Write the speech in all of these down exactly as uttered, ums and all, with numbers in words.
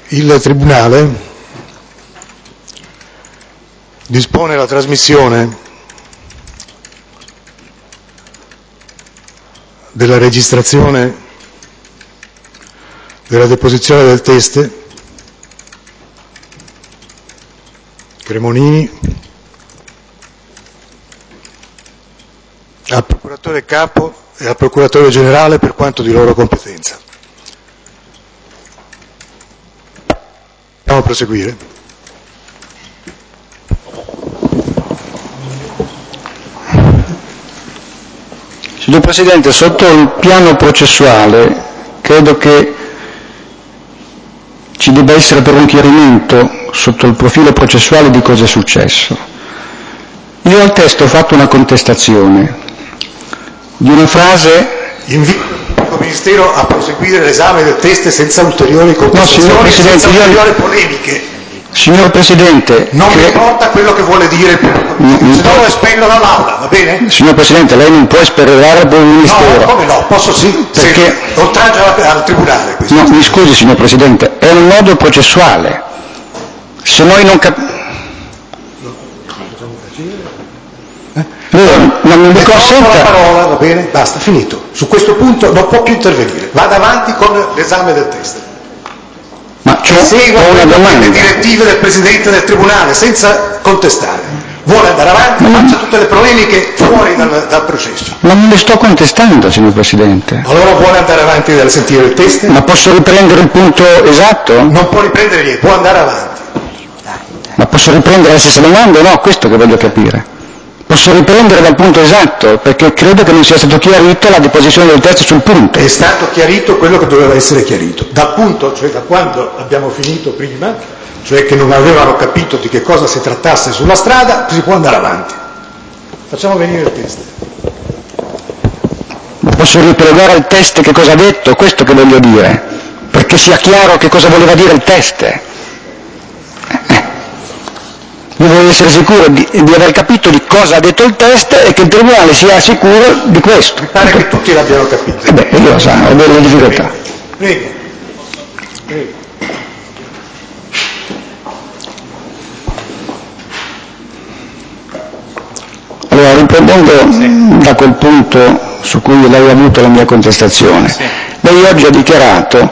Il Tribunale dispone la trasmissione della registrazione della deposizione del teste Cremonini al procuratore capo e al procuratore generale per quanto di loro competenza. Possiamo proseguire? Signor Presidente, sotto il piano processuale credo che ci debba essere per un chiarimento sotto il profilo processuale di cosa è successo. Io al testo ho fatto una contestazione di una frase. Invito il Ministero a proseguire l'esame del teste senza ulteriori contestazioni, no, signor Presidente, senza ulteriori io... polemiche. Signor Presidente, non che... mi importa quello che vuole dire il pubblico, no, se no lo espello dall'aula, va bene? Signor Presidente, lei non può esperare per il Ministero. No, come no? Posso sì, perché oltraggio al Tribunale. Questo. No, mi scusi, signor Presidente, è un modo processuale. Se noi non capiamo... Allora, non mi consenta la parola, va bene? Basta, finito. Su questo punto non può più intervenire. Vada avanti con l'esame del testo. Ma che segua le direttive del Presidente del Tribunale senza contestare. Vuole andare avanti, ma faccia tutte le polemiche fuori dal, dal processo. Ma non le sto contestando, signor Presidente. Allora vuole andare avanti dal sentire il testo? Ma posso riprendere il punto esatto? Non può riprendere niente, può andare avanti. Ma posso riprendere la stessa domanda o no? Questo che voglio capire. Posso riprendere dal punto esatto, perché credo che non sia stato chiarito la deposizione del testo sul punto. È stato chiarito quello che doveva essere chiarito. Dal punto, cioè da quando abbiamo finito prima, cioè che non avevano capito di che cosa si trattasse sulla strada, si può andare avanti. Facciamo venire il test. Posso ripiegare al test che cosa ha detto? Questo che voglio dire, perché sia chiaro che cosa voleva dire il test. Eh. Io voglio essere sicuro di, di aver capito di cosa ha detto il test e che il Tribunale sia sicuro di questo. Mi pare che tutti l'abbiano capito. Eh beh, io lo so, ho delle difficoltà. Prego. Prego. Allora, riprendendo sì. da quel punto su cui lei ha avuto la mia contestazione, sì. lei oggi ha dichiarato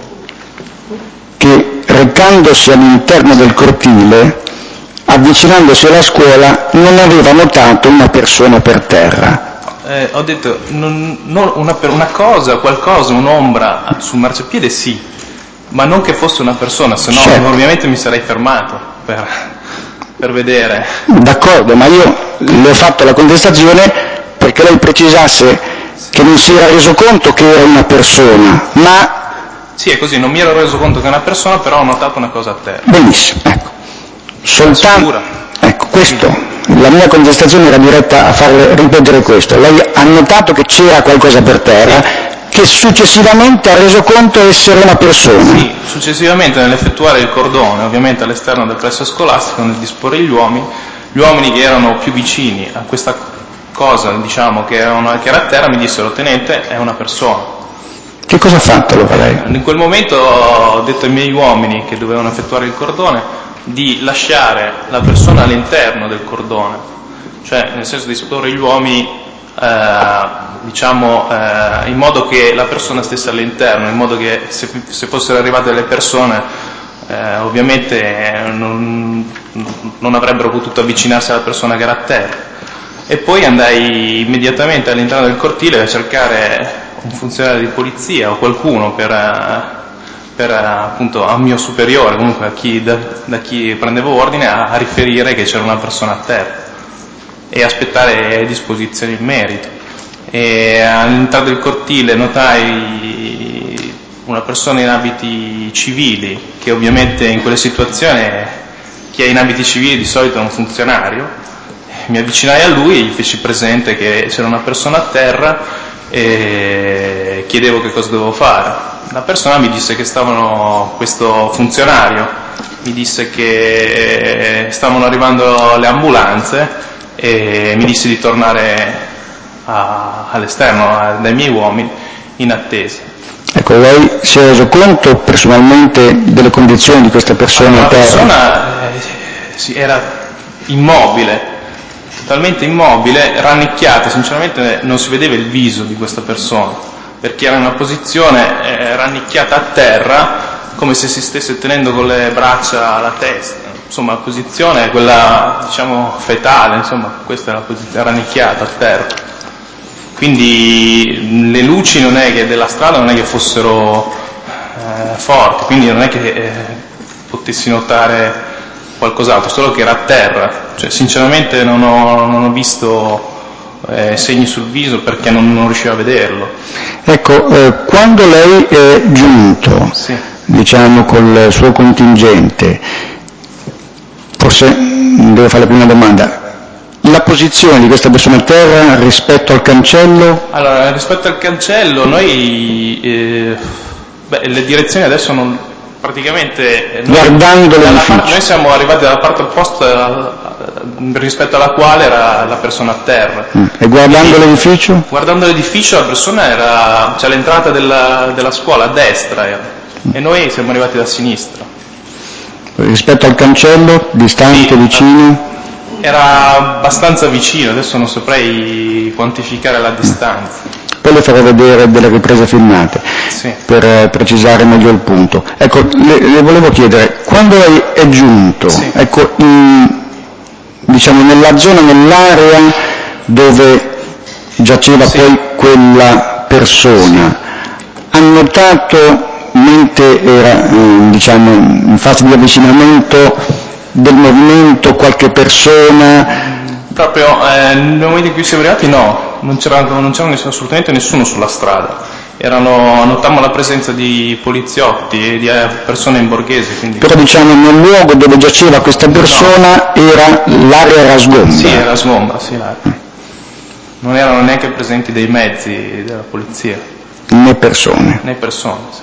che recandosi all'interno del cortile, avvicinandosi alla scuola, non aveva notato una persona per terra. Eh, ho detto, non, non una, una cosa, qualcosa, un'ombra sul marciapiede sì, ma non che fosse una persona, se no certo. ovviamente mi sarei fermato per, per vedere. D'accordo, ma io le ho fatto la contestazione perché lei precisasse sì. che non si era reso conto che era una persona, ma... Sì, è così, non mi ero reso conto che era una persona, però ho notato una cosa a terra. Benissimo, ecco. Soltanto, ecco, questo, la mia contestazione era diretta a farle ripetere questo. Lei ha notato che c'era qualcosa per terra, che successivamente ha reso conto essere una persona. Sì, successivamente nell'effettuare il cordone, ovviamente all'esterno del plesso scolastico, nel disporre gli uomini, gli uomini che erano più vicini a questa cosa, diciamo, che era, una, che era a terra, mi dissero: tenente, è una persona. Che cosa ha fatto allora lei? In quel momento ho detto ai miei uomini che dovevano effettuare il cordone di lasciare la persona all'interno del cordone, cioè nel senso di disporre gli uomini eh, diciamo eh, in modo che la persona stesse all'interno, in modo che se, se fossero arrivate delle persone eh, ovviamente non, non avrebbero potuto avvicinarsi alla persona che era a terra. E poi andai immediatamente all'interno del cortile a cercare un funzionario di polizia o qualcuno per per appunto a mio superiore, comunque a chi, da, da chi prendevo ordine, a, a riferire che c'era una persona a terra e aspettare disposizioni in merito. E all'entrata del cortile notai una persona in abiti civili, che ovviamente in quelle situazioni chi è in abiti civili di solito è un funzionario. Mi avvicinai a lui e gli feci presente che c'era una persona a terra e chiedevo che cosa dovevo fare. La persona mi disse che stavano, questo funzionario mi disse che stavano arrivando le ambulanze e mi disse di tornare a, all'esterno a, dai miei uomini in attesa. Ecco, lei si è reso conto personalmente delle condizioni di questa persona? La persona eh, sì, era immobile, totalmente immobile, rannicchiata, sinceramente non si vedeva il viso di questa persona, perché era in una posizione eh, rannicchiata a terra, come se si stesse tenendo con le braccia alla testa, insomma la posizione è quella, diciamo, fetale, insomma questa è la posizione, rannicchiata a terra. Quindi le luci non è che della strada non è che fossero eh, forti, quindi non è che eh, potessi notare qualcos'altro, solo che era a terra. Cioè, sinceramente non ho, non ho visto eh, segni sul viso perché non, non riuscivo a vederlo. Ecco, eh, quando lei è giunto, sì. diciamo, col suo contingente, forse devo fare la prima domanda, la posizione di questa persona a terra rispetto al cancello? Allora, rispetto al cancello, noi eh, beh, le direzioni adesso non praticamente noi, guardando l'edificio. Parte, noi siamo arrivati dalla parte opposta rispetto alla quale era la persona a terra. Mm. E guardando Quindi, l'edificio? Guardando l'edificio la persona era, cioè l'entrata della, della scuola a destra era, mm. e noi siamo arrivati da sinistra. Rispetto al cancello, distante, sì, vicino? Era abbastanza vicino, adesso non saprei quantificare la distanza. Poi le farò vedere delle riprese filmate, sì. per eh, precisare meglio il punto. Ecco, le, le volevo chiedere, quando lei è giunto, sì. ecco, in, diciamo nella zona, nell'area dove giaceva sì. poi quella persona, sì. ha notato, mentre era eh, diciamo, in fase di avvicinamento, del movimento, qualche persona? Proprio eh, nel momento in cui siamo arrivati no, non c'era, non c'era assolutamente nessuno sulla strada. Erano, notammo la presenza di poliziotti e di eh, persone in borghese. Quindi... Però diciamo nel luogo dove giaceva questa persona no. era, l'area era sgombra? Sì, era sgombra, sì, l'area. Non erano neanche presenti dei mezzi della polizia. Né persone? Né persone, sì.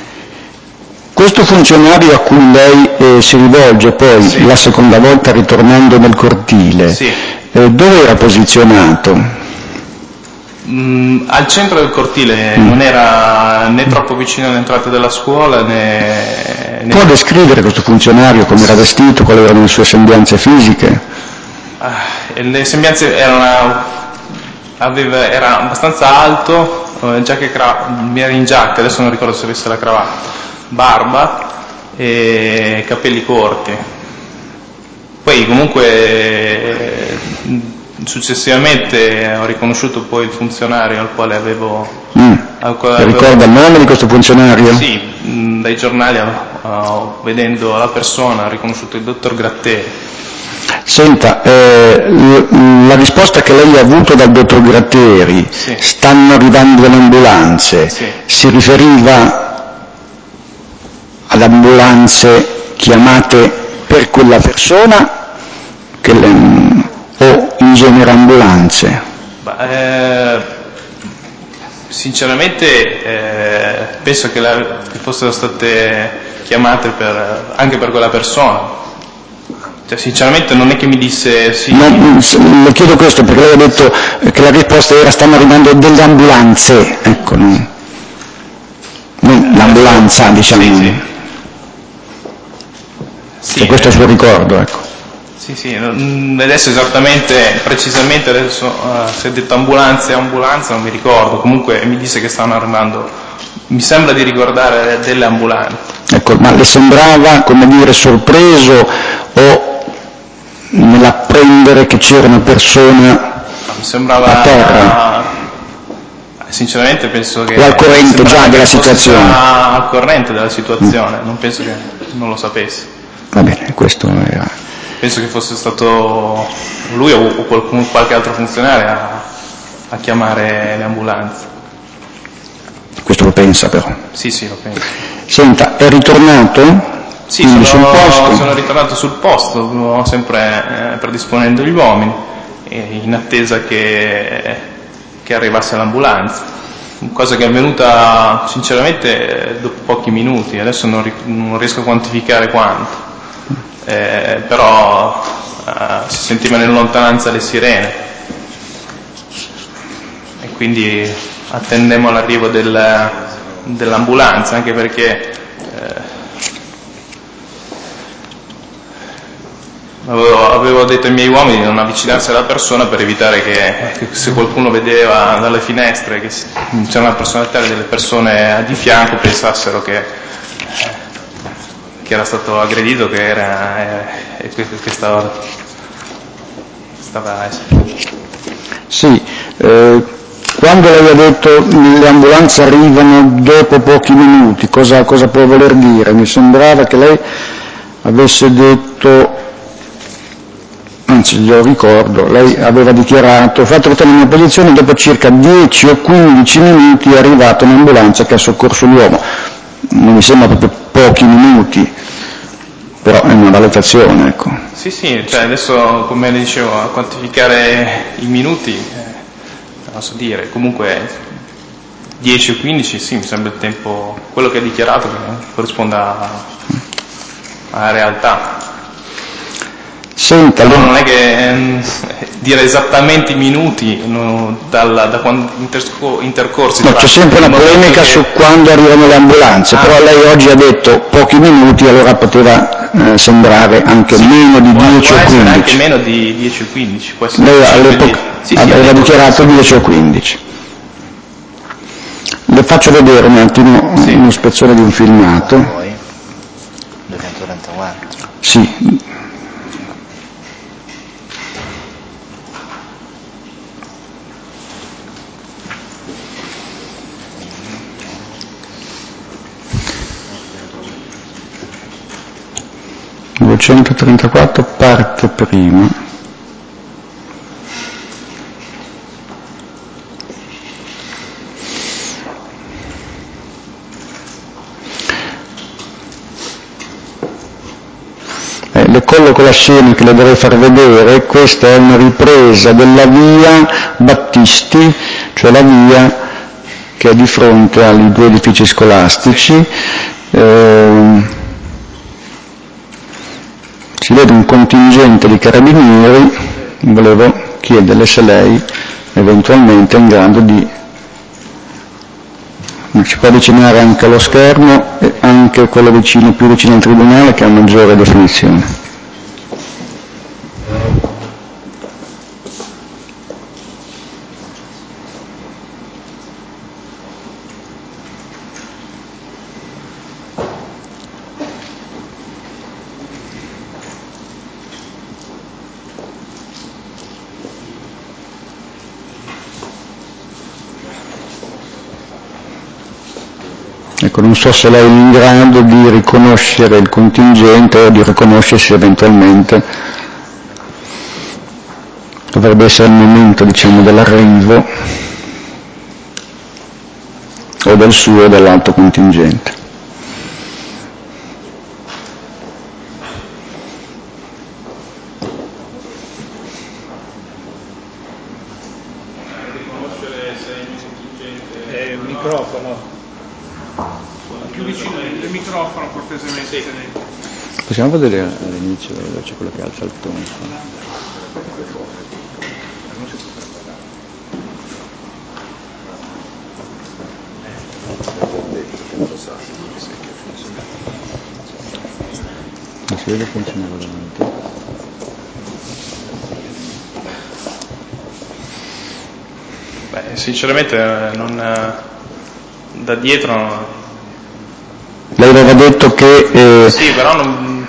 Questo funzionario a cui lei eh, si rivolge poi sì. la seconda volta ritornando nel cortile, sì. eh, dove era posizionato? Mm, al centro del cortile, mm. non era né troppo vicino all'entrata della scuola né... né... Può descrivere questo funzionario, come era vestito, quali erano le sue sembianze fisiche? Ah, le sembianze erano... Aveva, era abbastanza alto, eh, giacca cra... era in giacca, adesso non ricordo se avesse la cravatta. Barba e capelli corti. Poi comunque successivamente ho riconosciuto poi il funzionario al quale avevo... Mm. Al quale avevo... Ricorda il nome di questo funzionario? Sì, mh, dai giornali uh, vedendo la persona ho riconosciuto il dottor Gratteri. Senta, eh, la risposta che lei ha avuto dal dottor Gratteri, sì. stanno arrivando le ambulanze, sì. si riferiva ad ambulanze chiamate per quella persona che le, o in genere ambulanze? Bah, eh, sinceramente eh, penso che, la, che fossero state chiamate per, anche per quella persona. Cioè, sinceramente non è che mi disse sì. No, le chiedo questo perché lei ha detto che la risposta era stanno arrivando delle ambulanze, ecco, no? Non l'ambulanza, diciamo. Sì, sì. Sì, e questo è il suo ricordo, ecco. Sì, sì, adesso esattamente, precisamente adesso uh, se è detto ambulanza e ambulanza non mi ricordo, comunque mi disse che stavano arrivando, mi sembra di ricordare delle ambulanze. Ecco, ma le sembrava, come dire, sorpreso o nell'apprendere che c'era una persona mi sembrava, a terra? Uh, sinceramente penso che... O al corrente già della situazione? Al corrente della situazione, mm. non penso che non lo sapesse. Va bene, questo era... Penso che fosse stato lui o qualcun, qualche altro funzionario a, a chiamare le ambulanze. Questo lo pensa però? Sì, sì, lo penso. Senta, è ritornato? Sì, sono, sul posto? sono ritornato sul posto, sempre eh, predisponendo gli uomini, eh, in attesa che, che arrivasse l'ambulanza. Cosa che è avvenuta sinceramente dopo pochi minuti, adesso non, non riesco a quantificare quanto. Eh, però eh, si sentivano in lontananza le sirene e quindi attendemmo l'arrivo del, dell'ambulanza, anche perché eh, avevo, avevo detto ai miei uomini di non avvicinarsi alla persona per evitare che, che se qualcuno vedeva dalle finestre che c'era una persona a terra e delle persone di fianco pensassero che che era stato aggredito, che era eh, che, che stava stava sì, eh, quando lei ha detto le ambulanze arrivano dopo pochi minuti, cosa, cosa può voler dire? Mi sembrava che lei avesse detto, anzi glielo ricordo, lei aveva dichiarato: ho fatto rotare la mia posizione, dopo circa dieci o quindici minuti è arrivata un'ambulanza che ha soccorso l'uomo. Non mi sembra proprio pochi minuti, però è una valutazione, ecco. Sì, sì, cioè adesso, come le dicevo, a quantificare i minuti, eh, non so dire, comunque dieci o quindici, sì, mi sembra il tempo, quello che ha dichiarato che corrisponde alla realtà. Senta, però non è che eh, dire esattamente i minuti no, dal, da quando intersco, intercorsi. No, c'è sempre una polemica che... su quando arrivano le ambulanze, ah. però lei oggi ha detto pochi minuti, allora poteva eh, sembrare anche sì, meno di può, dieci può o quindici. Anche meno di dieci o quindici. Può essere lei all'epoca sì, aveva sì, dichiarato sì. dieci o quindici. Le faccio vedere un attimo sì. un'ispezione di un filmato. duecentotrentaquattro. Sì. duecentotrentaquattro parte prima. Eh, le colloco la scena che le dovrei far vedere. Questa è una ripresa della via Battisti, cioè la via che è di fronte ai due edifici scolastici. Eh, si vede un contingente di carabinieri, volevo chiederle se lei eventualmente è in grado di, ci può avvicinare anche allo schermo e anche quello vicino, più vicino al tribunale, che ha maggiore definizione. Ecco, non so se lei è in grado di riconoscere il contingente o di riconoscersi eventualmente. Dovrebbe essere il momento, diciamo, dell'arrivo o del suo o dell'altro contingente. Riconoscere se è il contingente è il microfono. Più vicino del microfono, cortesemente. Sì. Possiamo vedere all'inizio c'è quello che alza il tono. Non si vede funzionare davanti. Beh, sinceramente non, da dietro. Lei aveva detto che... Eh... Sì, però non...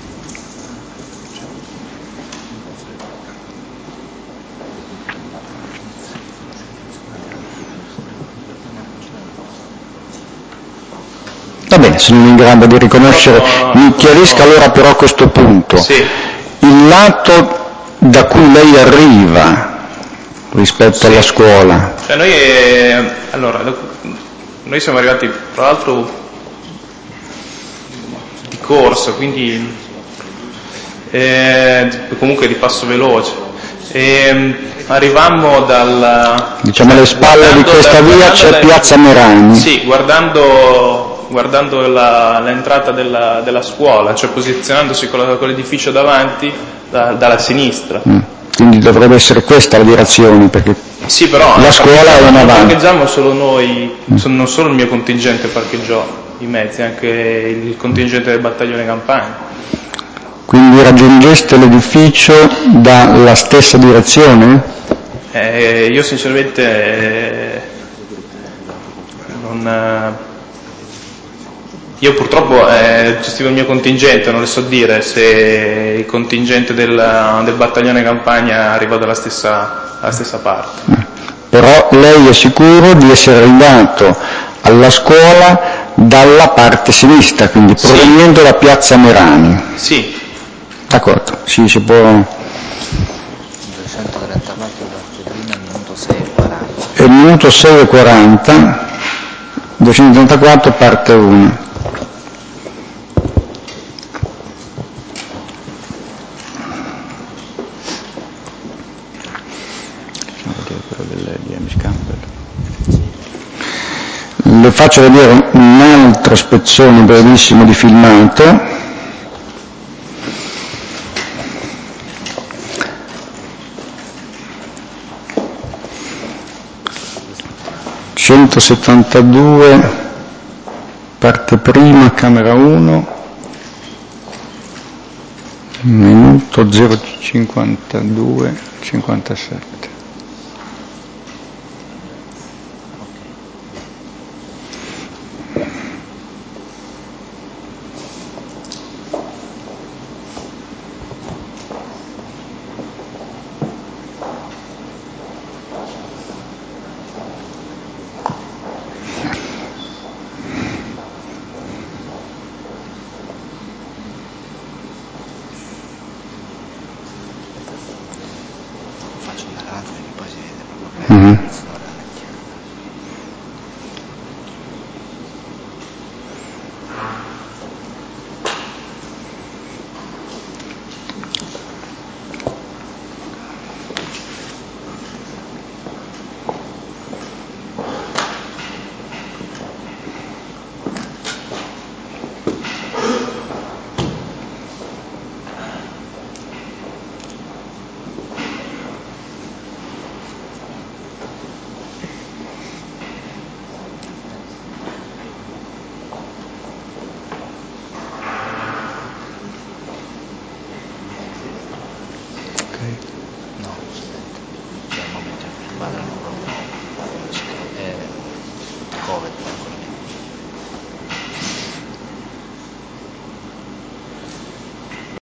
Va bene, se non è in grado di riconoscere, no, mi chiarisca no. allora però a questo punto. Sì. Il lato da cui lei arriva rispetto sì. alla scuola. Cioè noi, eh, allora, noi siamo arrivati tra l'altro di corsa, quindi eh, comunque di passo veloce. E, arrivammo dal... Diciamo cioè, alle spalle di questa da, via c'è le, Piazza Merani. Sì, guardando, guardando la, l'entrata della, della scuola, cioè posizionandosi con, la, con l'edificio davanti, da, dalla sinistra. Mm. quindi dovrebbe essere questa la direzione, perché sì, però la scuola è una avanti. Parcheggiamo solo noi, non solo il mio contingente parcheggiò i mezzi, anche il contingente del battaglione Campania. Quindi raggiungeste l'edificio dalla stessa direzione? Eh, io sinceramente eh, non... Eh, io purtroppo eh, gestivo il mio contingente, non le so dire se il contingente del, del battaglione Campania arriva dalla stessa, dalla stessa parte. Però lei è sicuro di essere arrivato alla scuola dalla parte sinistra, quindi Sì. proveniendo da Piazza Merani? Sì. D'accordo, sì, si può... duecentotrentaquattro parte prima, minuto sei e quaranta. È il minuto sei e quaranta, duecentotrentaquattro parte uno. Le faccio vedere un altro spezzone brevissimo di filmato. centosettantadue, parte prima, camera uno, minuto zero cinquantadue cinquantasette. Cover,